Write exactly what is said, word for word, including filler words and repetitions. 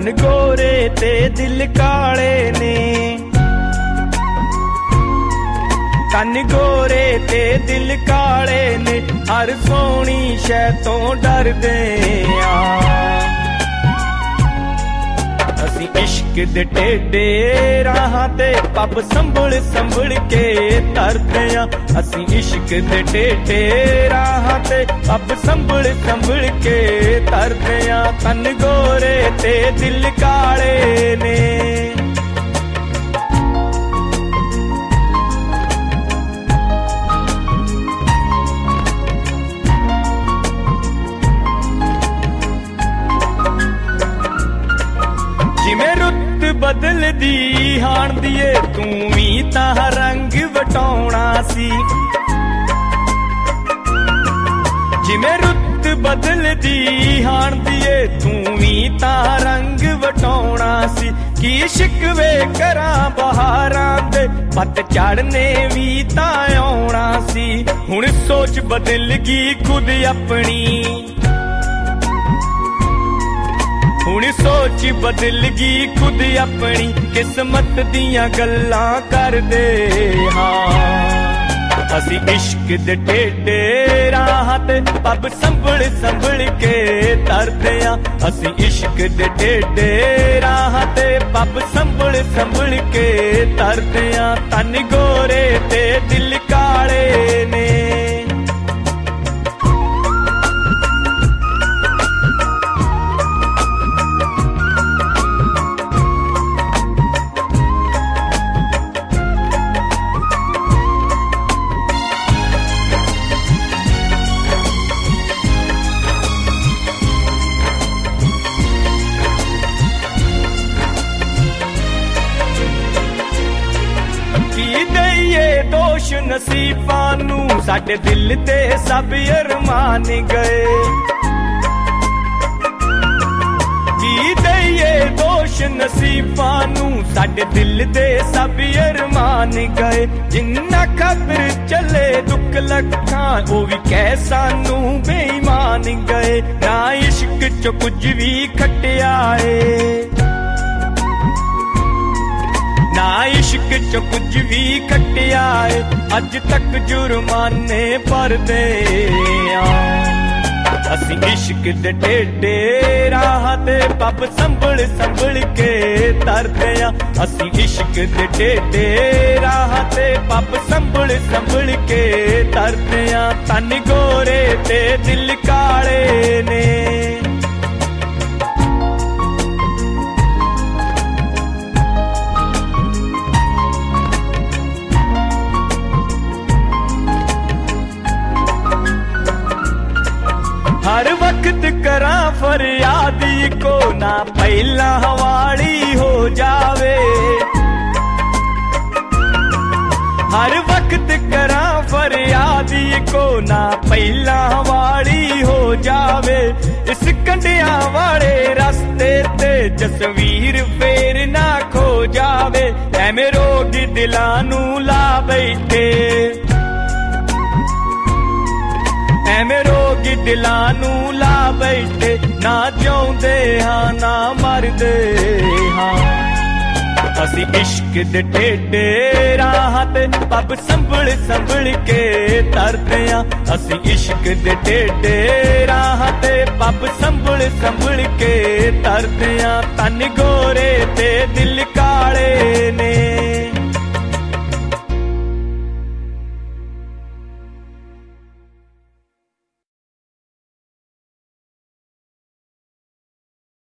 तन गोरे ते दिल काले ने, तन गोरे ते दिल काले ने, हर सोहनी शै तो डरदे आ। असी इश्क दे टेढ़े राहां ते पब संभल संभल के तरदे आ। असी इश्क दे टेढ़े राहां ते पब संभल संभल के तरदे आ। तन गोरे ते दिल काले ने, जिमें रुत बदल दी हाण दिए तू भी तां रंग वटाउणा सी। जिमें रुत बदल दी हाण दिए तू भी तां रंग वटाउणा सी। की शिकवे करां बहारां दे पत चढ़ने भी तां आउणा सी। हुण सोच बदल गई खुद अपनी, हुण सोच बदल गई खुद अपनी, किस्मत दियां गल्लां करदे हां। असी इश्क दे टेढ़े राहां ते पब संभल संभल के तरदे आ। असी इश्क दे टेढ़े राहां ते पब संभल संभल के तरदे आ। तन गोरे ते दिल काले ने, दोष नसीबां नू साडे दिल ते सब अरमान गए। की दईए दोष नसीबां नू साडे दिल ते सब अरमान गए। जिन्ना खबर चले दुख लखां ओ भी कह सानू बेईमान गए। ना इश्क चो कुछ भी खटिया है, ना इश्क चो कुछ भी खटिया है। अज तक जुर्माने भरदे आ। असी इश्क दे टेढ़े राहां ते पब संभल संभल के तरदे आ। असी इश्क दे टेढ़े राहां ते पब संभल संभल के तरदे आ। तन गोरे ते दिल काले ने, हर वक्त करा फरियाद को ना पहला हवाली हो जावे। हर वक्त करा फरियाद को ना पहला हवाली हो जावे। इस कंडिया वाले रास्ते ते जसवीर फेर ना खो जावे। ऐ रोगी दिलां नू ला बैठे, ऐवें रोगी दिलां नू ला बैठे। ना जिउंदे हां ना मरदे हां। असी इश्क दे टेढ़े राहां ते पब संभल संभल के तरदे आ। असी इश्क दे टेढ़े राहां ते पब संभल संभल के तरदे आ। तन गोरे ते दिल काले ने,